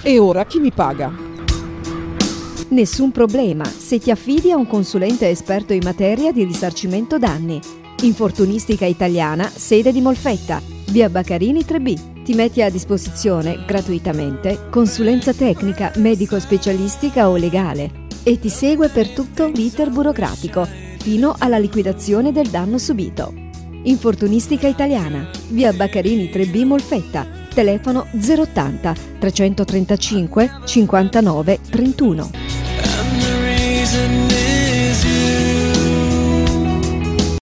E ora chi mi paga? Nessun problema se ti affidi a un consulente esperto in materia di risarcimento danni. Infortunistica Italiana, sede di Molfetta, via Baccarini 3B. Ti metti a disposizione gratuitamente consulenza tecnica, medico-specialistica o legale e ti segue per tutto l'iter burocratico fino alla liquidazione del danno subito. Infortunistica Italiana, via Baccarini 3B Molfetta, telefono 080 335 59 31.